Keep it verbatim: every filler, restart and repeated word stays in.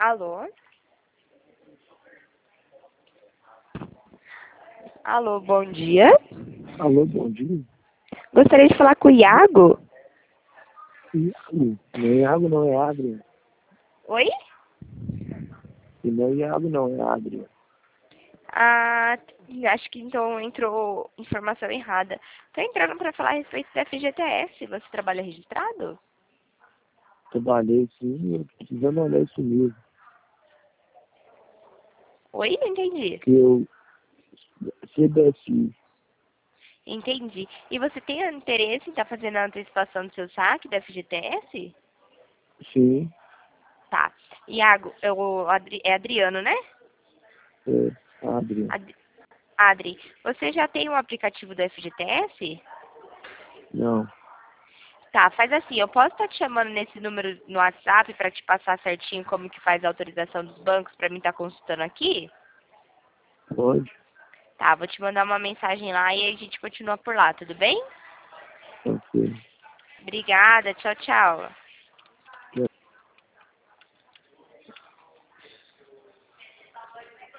Alô? Alô, bom dia. Alô, bom dia. Gostaria de falar com o Iago. Iago? Não é Iago, não, é Adrian. Oi? E não é Iago, não, é Adrian. Ah, acho que então entrou informação errada. Tô entrando para falar a respeito da F G T S. Você trabalha registrado? Trabalhei sim, eu tô precisando olhar isso mesmo. Oi? Não entendi. Que eu. C B S I. Entendi. E você tem interesse em estar fazendo a antecipação do seu saque da F G T S? Sim, Tá. Iago, eu, Adri, é Adriano, né? é Adrian. Ad, Adri, você já tem o aplicativo do F G T S? Não, Tá, faz assim, eu posso estar te chamando nesse número no WhatsApp para te passar certinho como que faz a autorização dos bancos para mim estar consultando aqui? pode? Tá, vou te mandar uma mensagem lá e a gente continua por lá, tudo bem? Ok. Obrigada, tchau, tchau.